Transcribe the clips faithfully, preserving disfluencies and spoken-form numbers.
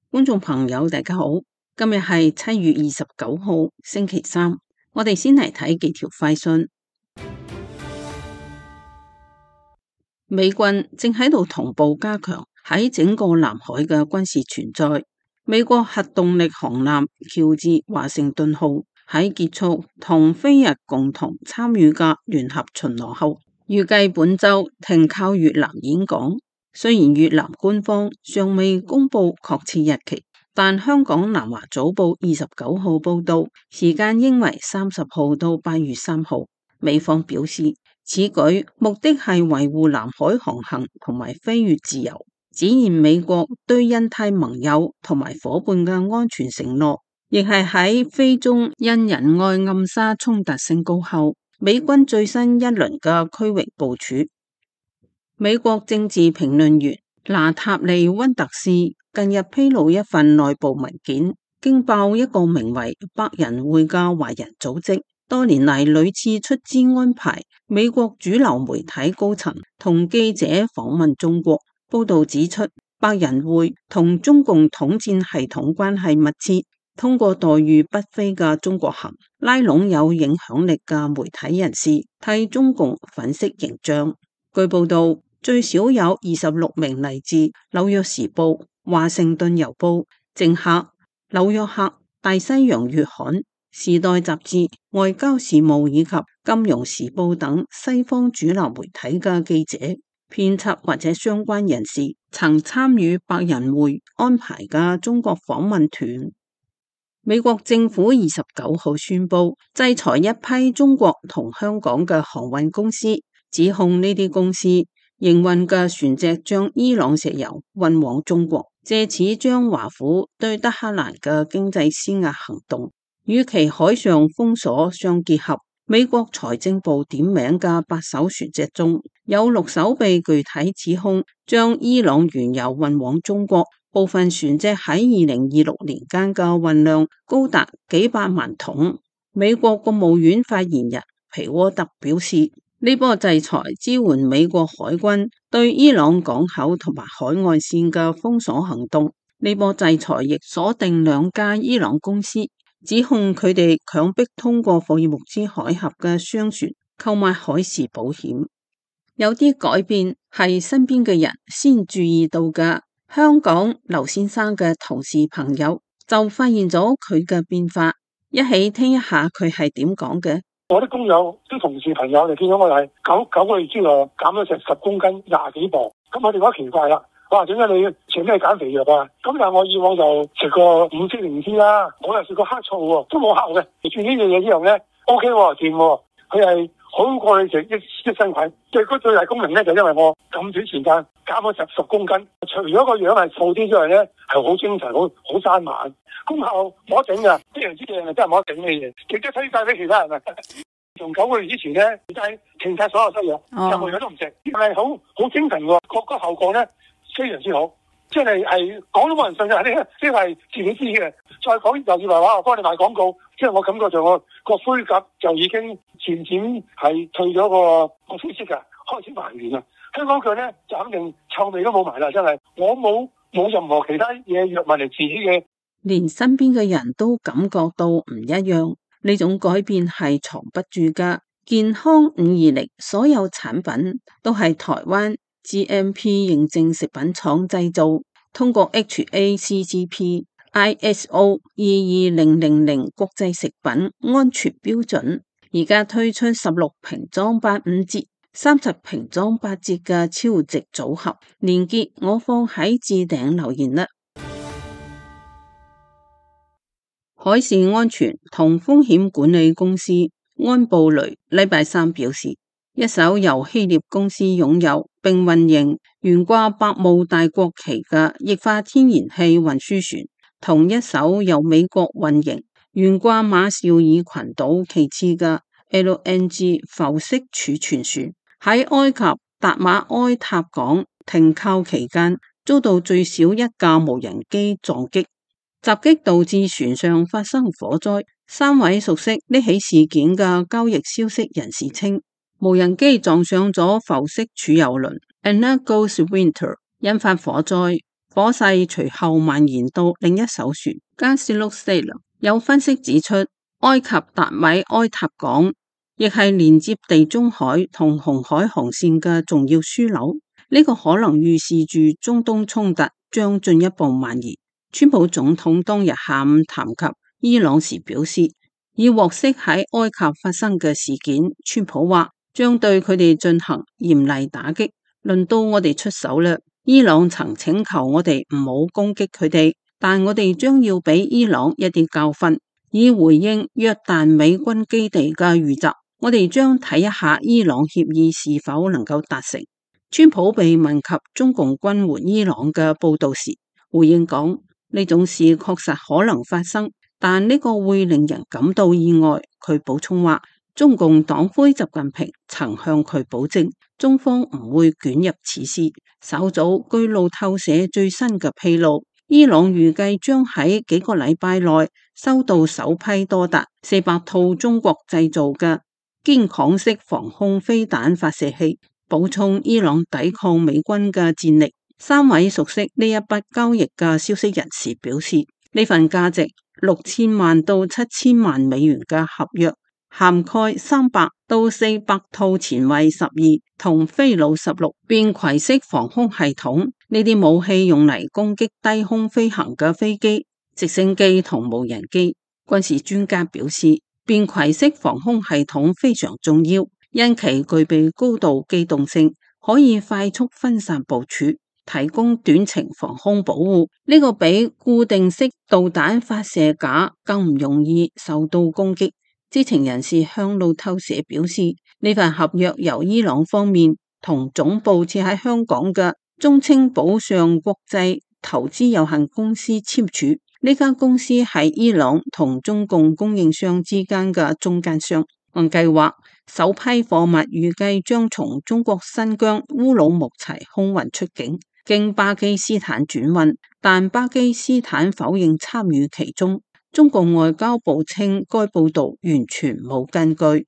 觀眾朋友大家好，今日係七月二十九號星期三，我哋先嚟睇幾條快訊。美軍正喺度同步加強喺整個南海嘅軍事存在。美國核動力航艦喬治華盛頓號喺結束同菲日共同參與嘅聯合巡邏後，預計本周停靠越南演講。雖然越南官方尚未公布確切日期，但香港南華早報二十九號報道，時間應為三十號到八月三號。美方表示，此舉目的係維護南海航行同埋飛越自由，展現美國對印太盟友同埋夥伴嘅安全承諾，亦係喺菲中印仁愛暗沙衝突升高後，美軍最新一輪嘅區域部署。美國政治評論員娜塔莉溫特斯近日披露一份內部文件，驚爆一個名為百人會嘅華人組織多年嚟屢次出資安排美國主流媒體高層同記者訪問中國。報道指出，百人會同中共統戰系統關係密切，通過待遇不菲嘅中國行拉攏有影響力嘅媒體人士，替中共粉飾形象。據報道，最少有二十六名嚟自紐約時報、華盛頓郵報、政客、紐約客、大西洋月刊、時代雜誌、外交事務以及金融時報等西方主流媒體嘅記者、編輯或者相關人士曾參與百人會安排嘅中國訪問團。美國政府二十九號宣布制裁一批中國同香港嘅航運公司，指控呢啲公司營運嘅船隻將伊朗石油運往中國，借此將華府對德黑蘭嘅經濟施壓行動與其海上封鎖相結合。美國財政部點名嘅八艘船隻中有六艘被具體指控將伊朗原油運往中國，部分船隻喺二零二六年間嘅運量高達幾百萬桶。美國國務院發言人皮沃特表示，呢波制裁支援美國海軍對伊朗港口同埋海岸線嘅封鎖行動。呢波制裁亦鎖定兩家伊朗公司，指控佢哋強迫通過霍爾木茲海峽嘅商船購買海事保險。有啲改變係身邊嘅人先注意到嘅。香港劉先生嘅同事朋友就發現咗佢嘅變化，一起聽一下佢係點講嘅。 我啲工友、啲同事朋友就見到我係九九個月之內減咗成十公斤，廿幾磅。咁我哋覺得奇怪啦，哇！點解你食咩減肥藥啊？咁但係我以往就食過五色靈芝啦，我又食過黑醋喎，都冇效嘅。食住呢樣嘢之後咧 ，O K 喎，掂喎，佢係好過你食益益生菌。最嗰最大功能咧，就因為我咁短時間減咗十十公斤，除咗個樣係瘦啲之外咧，係好精神，好好生猛。功效冇得頂噶，呢樣之嘢係真係冇得頂嘅嘢，亦都推介俾其他人啊！從九個月之前咧，就係停晒所有西藥，任何嘢都唔食，係好好精神喎，個個效果咧非常之好，即係係講都冇人信嘅，呢啲係自己知嘅。再講又以為話我幫你賣廣告，即係我感覺上我個灰甲就已經漸漸係退咗個個灰色噶，開始還原啦。香港腳咧就肯定臭味都冇埋啦，真係我冇冇任何其他嘢藥物嚟治嘅。 連身邊嘅人都感覺到唔一樣，呢種改變係藏不住噶。健康五二零所有產品都係台灣 G M P 認證食品廠製造，通過 H A C C P、I S O 二二零零零國際食品安全標準，而家推出十六瓶裝八五折、三十瓶裝八折嘅超值組合，連結我放喺置頂留言啦。海事安全同風險管理公司安布雷禮拜三表示，一艘由希臘公司擁有並運營懸掛百慕大國旗嘅液化天然氣運輸船，同一艘由美國運營懸掛馬紹爾群島旗幟嘅 L N G 浮式儲存船，喺埃及達馬埃塔港停靠期間，遭到最少一架無人機撞擊。襲擊導致船上發生火災。三位熟悉呢起事件嘅交易消息人士稱，無人機撞上咗浮式儲油輪 Anna Goes Winter， 引發火災。 火勢隨後蔓延到另一艘船加斯陸斯勒。有分析指出，埃及達米埃塔港亦係連接地中海同紅海航線嘅重要樞紐，呢、這個可能預示住中東衝突將進一步蔓延。川普總統當日下午談及伊朗時表示，已獲悉喺埃及發生嘅事件，川普話將對佢哋進行嚴厲打擊，輪到我哋出手啦。伊朗曾請求我哋唔好攻擊佢哋，但我哋將要俾伊朗一啲教訓，以回應約旦美軍基地嘅遇襲。我哋將睇一下伊朗協議是否能夠達成。川普被問及中共軍援伊朗嘅報道時，回應講，呢種事確實可能發生，但呢個會令人感到意外。佢補充話，中共黨魁習近平曾向佢保證，中方唔會捲入此事。稍早據路透社最新嘅披露，伊朗預計將喺幾個禮拜內收到首批多達四百套中國製造嘅肩扛式防空飛彈發射器，補充伊朗抵抗美軍嘅戰力。三位熟悉呢一筆交易嘅消息人士表示，呢份價值六千萬到七千萬美元嘅合約，涵蓋三百到四百套前衛十二同飛擄十六便攜式防空系統，呢啲武器用嚟攻擊低空飛行嘅飛機、直升機同無人機。軍事專家表示，便攜式防空系統非常重要，因其具備高度機動性，可以快速分散部署，提供短程防空保護。呢、這個比固定式導彈發射架更唔容易受到攻擊。知情人士向路透社表示，呢份合約由伊朗方面同總部設喺香港嘅中青寶尚國際投資有限公司簽署。呢間公司係伊朗同中共供應商之間嘅中間商。按計劃，首批貨物預計將從中國新疆烏魯木齊空運出境，經巴基斯坦轉運，但巴基斯坦否認參與其中。中共外交部稱該報道完全冇根據。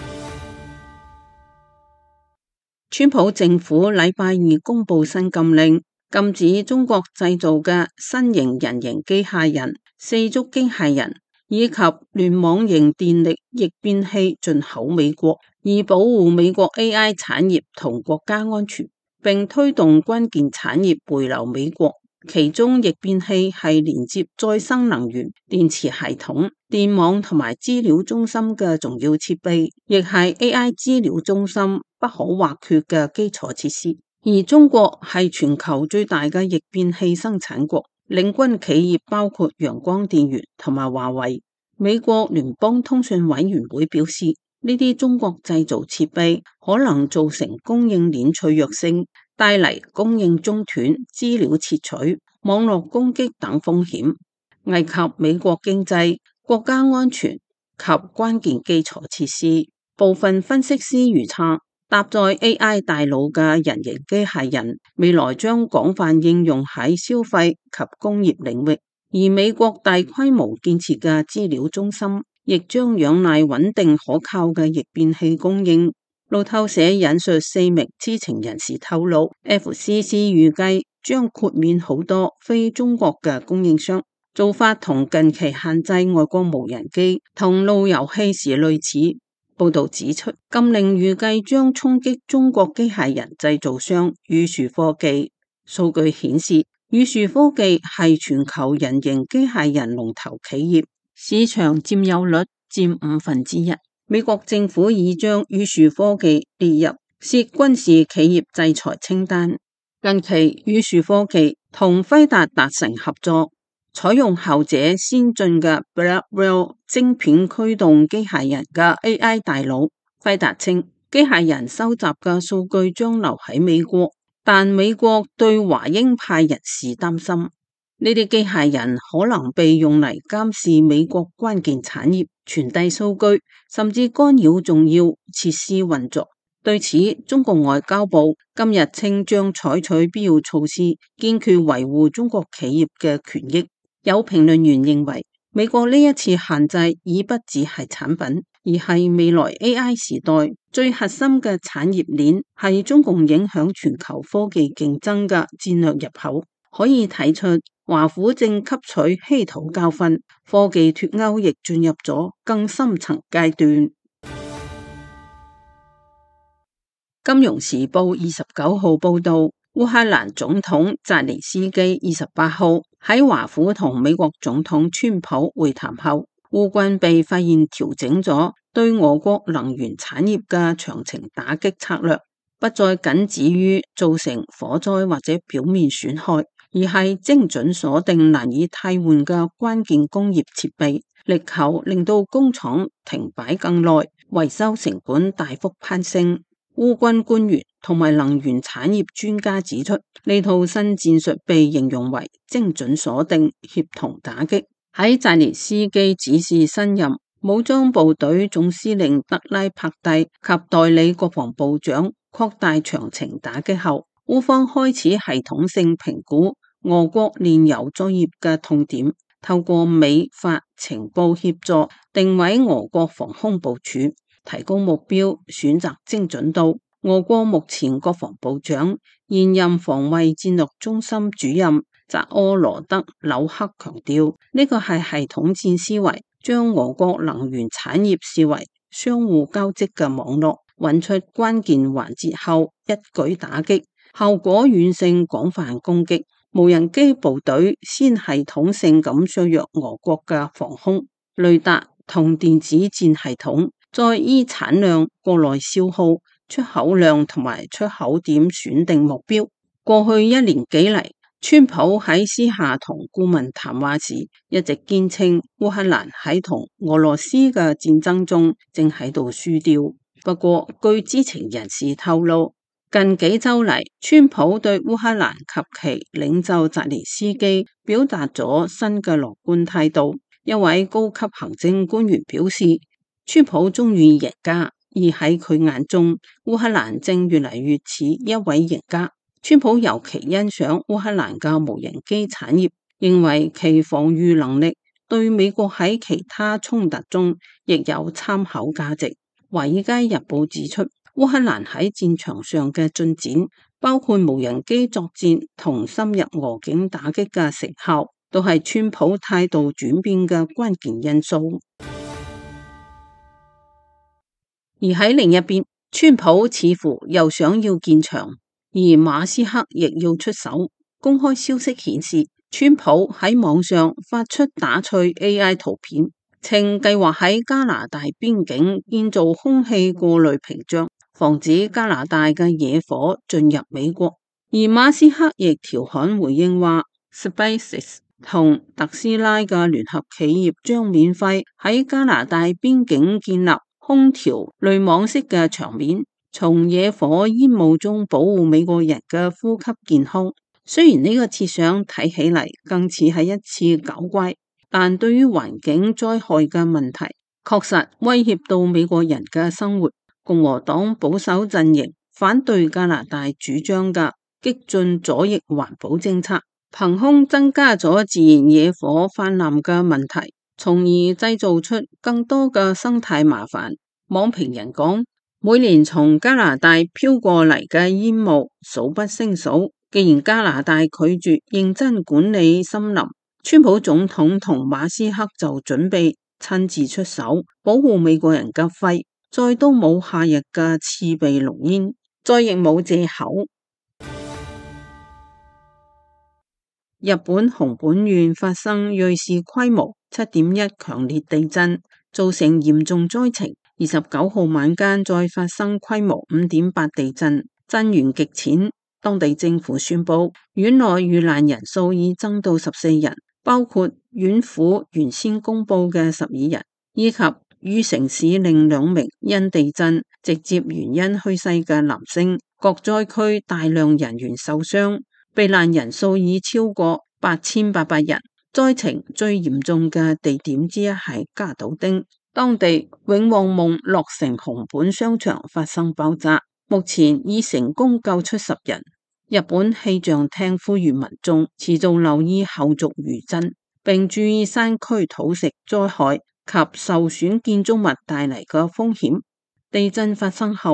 川普政府禮拜二公布新禁令，禁止中國製造嘅新型人形機械人、四足機械人以及聯網型電力逆變器進口美國，以保護美國 A I 產業同國家安全，並推動關鍵產業回流美國。其中逆變器係連接再生能源、電池系統、電網同埋資料中心嘅重要設備，亦係 A I 資料中心不可或缺嘅基礎設施。而中國係全球最大嘅逆變器生產國，領軍企業包括陽光電源同埋華為。美國聯邦通訊委員會表示，呢啲中國製造設備可能造成供應鏈脆弱性，帶嚟供應中斷、資料竊取、網絡攻擊等風險，危及美國經濟、國家安全及關鍵基礎設施。部分分析師預測，搭載 A I 大腦嘅人形機械人未來將廣泛應用喺消費及工業領域，而美國大規模建設嘅資料中心亦將仰賴穩定可靠嘅逆變器供應。路透社引述四名知情人士透露 ，F C C 預計將豁免好多非中國嘅供應商，做法同近期限制外國無人機同路由器時類似。報道指出，禁令預計將衝擊中國機械人製造商宇樹科技。數據顯示，宇樹科技係全球人形機械人龍頭企業，市場佔有率佔五分之一。美國政府已將宇樹科技列入涉軍事企業制裁清單。近期，宇樹科技同輝達達成合作，採用後者先進嘅 Blackwell 晶片驅動機械人嘅 A I 大腦。輝達稱，機械人收集嘅數據將留喺美國，但美國對華鷹派人士擔心。呢啲機械人可能被用嚟監視美國關鍵產業、傳遞數據，甚至干擾重要設施運作。對此，中國外交部今日稱將採取必要措施，堅決維護中國企業嘅權益。有評論員認為，美國呢一次限制已不只係產品，而係未來 A I 時代最核心嘅產業鏈，係中共影響全球科技競爭嘅戰略入口。 可以睇出華府正吸取稀土教訓，科技脫鈎亦進入咗更深層階段。金融時報二十九號報道，烏克蘭總統澤連斯基二十八號喺華府同美國總統川普會談後，烏軍被發現調整咗對俄國能源產業嘅長程打擊策略，不再僅止於造成火災或者表面損害，而係精準鎖定難以替換嘅關鍵工業設備，力求令到工廠停擺更耐，維修成本大幅攀升。烏軍官員同埋能源產業專家指出，呢套新戰術被形容為精準鎖定、協同打擊。喺澤連斯基指示新任武裝部隊總司令德拉帕蒂及代理國防部長擴大長程打擊後，烏方開始系統性評估俄國煉油作業嘅痛點，透過美法情報協助定位俄國防空部署，提供目標，選擇精準度。俄國目前國防部長、現任防衛戰略中心主任扎柯羅德紐克強調，呢個係系統戰思維，將俄國能源產業視為相互交織嘅網絡，揾出關鍵環節後一舉打擊，效果遠勝廣泛攻擊。無人機部隊先系統性咁削弱俄國嘅防空、雷達同電子戰系統，再依產量、國內消耗、出口量同埋出口點選定目標。過去一年幾嚟，川普喺私下同顧問談話時，一直堅稱烏克蘭喺同俄羅斯嘅戰爭中正喺度輸掉。不過，據知情人士透露，近幾周嚟，川普對烏克蘭及其領袖澤連斯基表達咗新嘅樂觀態度。一位高級行政官員表示，川普終於贏家，而喺佢眼中，烏克蘭正越嚟越似一位贏家。川普尤其欣賞烏克蘭嘅無人機產業，認為其防禦能力對美國喺其他衝突中亦有參考價值。華爾街日報指出，烏克蘭喺戰場上嘅進展，包括無人機作戰同深入俄境打擊嘅成效，都係川普態度轉變嘅關鍵因素。而喺另一邊，川普似乎又想要建牆，而馬斯克亦要出手。公開消息顯示，川普喺網上發出打趣 A I 圖片，稱計劃喺加拿大邊境建造空氣過濾屏障，防止加拿大嘅野火進入美國。而馬斯克亦調侃回應話 ，SpaceX 同特斯拉嘅聯合企業將免費喺加拿大邊境建立空調濾網式嘅牆面，從野火煙霧中保護美國人嘅呼吸健康。雖然呢個設想睇起嚟更似係一次搞怪，但對於環境災害嘅問題，確實威脅到美國人嘅生活。共和黨保守陣營反對加拿大主張嘅激進左翼環保政策，憑空增加咗自然野火泛濫嘅問題，從而製造出更多嘅生態麻煩。網評人講，每年從加拿大飄過嚟嘅煙霧數不勝數，既然加拿大拒絕認真管理森林，川普總統同馬斯克就準備親自出手保護美國人嘅肺，再都冇夏日嘅刺鼻濃煙，再亦冇借口。日本熊本縣發生芮氏規模七點一強烈地震，造成嚴重災情。二十九號晚間再發生規模五點八地震，震源極淺。當地政府宣布，縣內遇難人數已增到十四人，包括縣府原先公布嘅十二人，以及與城市另兩名因地震直接原因去世嘅男性。各災區大量人員受傷，避難人數已超過八千八百人。災情最嚴重嘅地點之一係加島町，當地永旺夢落成熊本商場發生爆炸，目前已成功救出十人。日本氣象廳呼籲民眾持續留意後續餘震，並注意山區土石災害及受損建築物帶嚟嘅風險。地震發生後，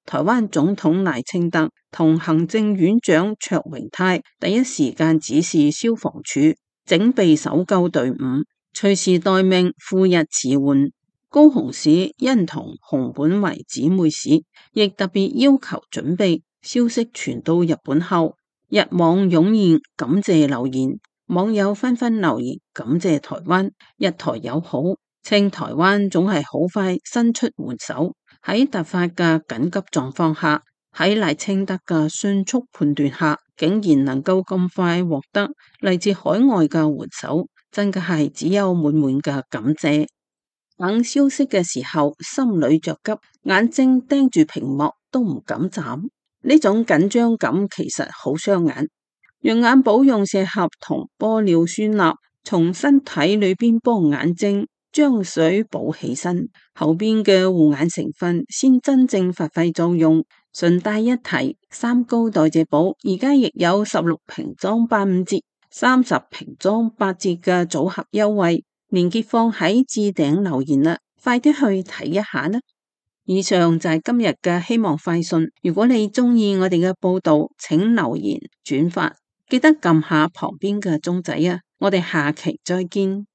台灣總統賴清德同行政院長卓榮泰第一時間指示消防處整備搜救隊伍，隨時待命，赴日馳援。高雄市因同熊本為姊妹市，亦特別要求準備。消息傳到日本後，日網湧現感謝留言，網友紛紛留言感謝台灣，日台友好，稱台灣總係好快伸出援手。喺突發嘅緊急狀況下，喺賴清德嘅迅速判斷下，竟然能夠咁快獲得嚟自海外嘅援手，真嘅係只有滿滿嘅感謝。等消息嘅時候，心裏着急，眼睛盯住屏幕都唔敢眨，呢種緊張感其實好傷眼。用眼寶用石斛同玻尿酸鈉從身體裏邊幫眼睛將水補起身，後邊嘅護眼成分先真正發揮作用。順帶一提，三高代謝寶而家亦有十六瓶裝八五折、三十瓶裝八折嘅組合優惠，連結放喺置頂留言啦，快啲去睇一下啦！以上就係今日嘅希望快訊，如果你中意我哋嘅報道，請留言轉發，記得撳下旁邊嘅鐘仔啊！我哋下期再見。